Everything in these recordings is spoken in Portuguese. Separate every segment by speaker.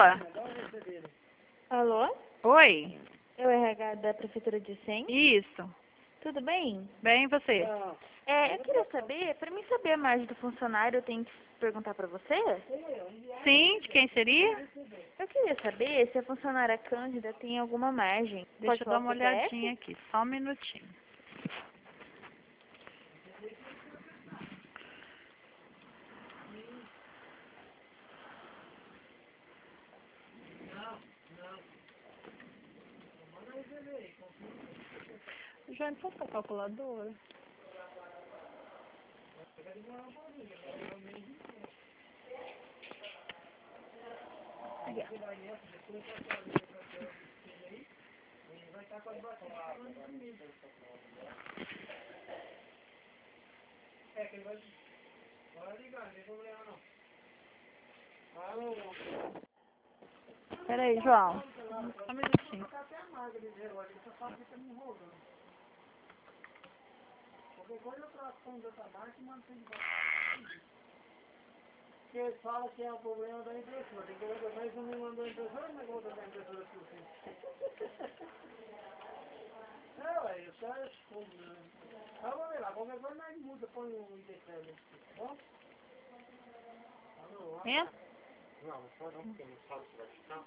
Speaker 1: Alô?
Speaker 2: Oi?
Speaker 1: É o RH da Prefeitura de Cem?
Speaker 2: Isso.
Speaker 1: Tudo bem?
Speaker 2: Bem, e você?
Speaker 1: Eu queria saber, para mim saber a margem do funcionário, eu tenho que perguntar para você?
Speaker 2: Sim, de quem seria?
Speaker 1: Eu queria saber se a funcionária Cândida tem alguma margem.
Speaker 2: Deixa
Speaker 1: Pode
Speaker 2: eu
Speaker 1: falar
Speaker 2: dar uma
Speaker 1: o CPF?
Speaker 2: olhadinha aqui, só um minutinho. João, passa a calculadora? Peraí, João. Só um minutinho.
Speaker 3: Porque eles falam que é o problema da impressora. Tem que ver, mas não me mandou a impressora, mas vou dar a impressora aqui. Ué, eu só escondo, né? Vamos ver lá, qualquer coisa nós muda, põe um IDCL aqui, tá bom?
Speaker 2: É?
Speaker 3: Não, só não, porque não sabe se vai ficar.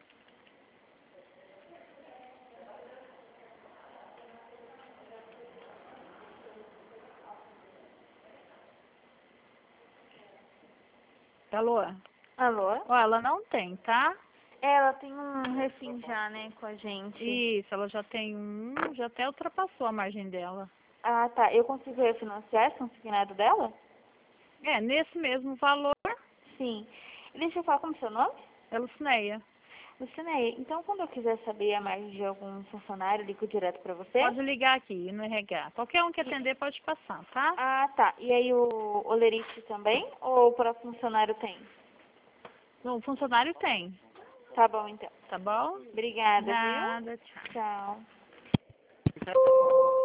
Speaker 2: Alô?
Speaker 1: Alô?
Speaker 2: Ó, ela não tem, tá?
Speaker 1: Ela tem um refim já, né, com a gente.
Speaker 2: Isso, ela já tem já até ultrapassou a margem dela.
Speaker 1: Ah, tá. Eu consigo refinanciar esse consignado dela?
Speaker 2: É, nesse mesmo valor,
Speaker 1: Sim. Deixa eu falar como é seu nome?
Speaker 2: é Lucineia.
Speaker 1: Lucineia, então quando eu quiser saber a margem de algum funcionário, eu ligo direto pra você?
Speaker 2: Pode ligar aqui no RH. Qualquer um que atender pode passar, tá?
Speaker 1: Ah, tá. E aí o Olerite também? Ou o próprio funcionário tem?
Speaker 2: O funcionário tem,
Speaker 1: Tá bom, então.
Speaker 2: tá bom?
Speaker 1: Obrigada, viu?
Speaker 2: Nada, tchau.
Speaker 1: Tchau.